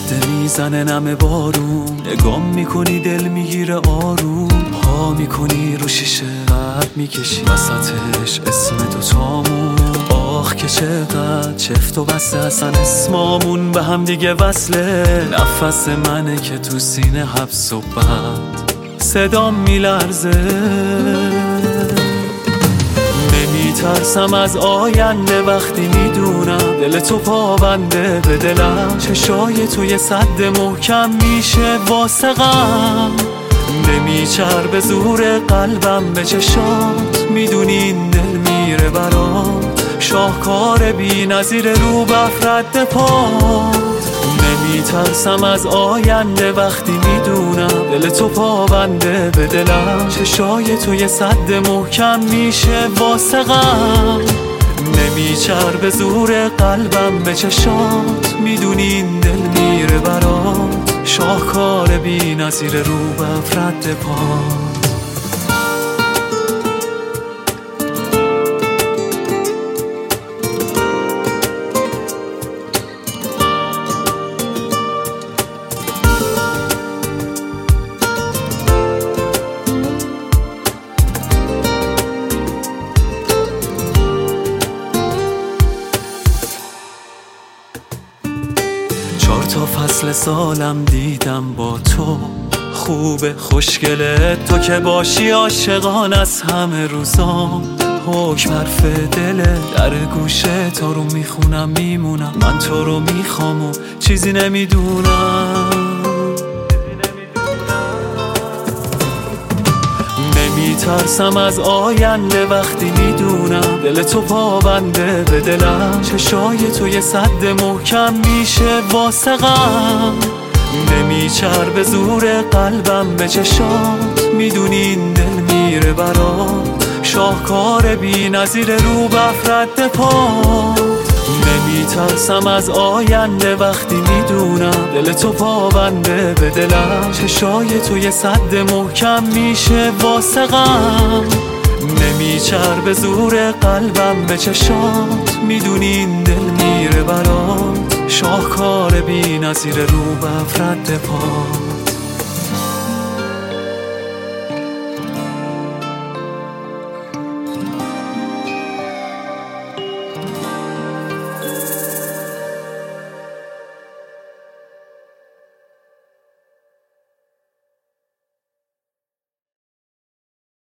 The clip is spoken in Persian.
جاده میزنه نم بارون، نگام میکنی دل میگیره آروم، پا میکنی رو شیشه قلب میکشی وسطش اسم دوتامون. آخ که چقدر چفت و بسته اصلا اسمامون به هم دیگه وصله. نفس منه که تو سینه حبس و بند صدام میلرزه. نمیترسم از آینده وقتی میدونم دل تو پابنده به دلم. چشای تو یه سد محکم میشه واسه غم. نمیچربه زور قلبم به چشات، میدونی این دل میره برات. شاهکار بی نظیر رو بفرد پات. نمیترسم از آینده وقتی میدونم دل تو پابنده به دلم. چشای تو یه سد محکم میشه واسه غم. نمیچربه زور قلبم به چشات، میدونی این دل میره برات. شاهکار بی نظیر رو بفرد پات. تا فصل سالم دیدم با تو، خوبه خوشگله تو که باشی عاشقان از همه روزام. حکم حرف دله در گوشه تو رو میخونم میمونم. من تو رو میخوام و چیزی نمیدونم. نمیترسم از آینده وقتی میدونم دل تو پابنده به دلم. چشای تو یه سد محکم میشه واسه غم. نمیچربه زور قلبم به چشات، میدونی این دل میره برات. شاهکار بی نظیر رو بفرد پات. نمیترسم از آینده وقتی میدونم دل تو پابنده به دلم. چشای تو یه سد محکم میشه واسه غم. نمیچربه زور قلبم به چشات، میدونی این دل میره برات. شاهکار بی نظیر رو بفرد پات.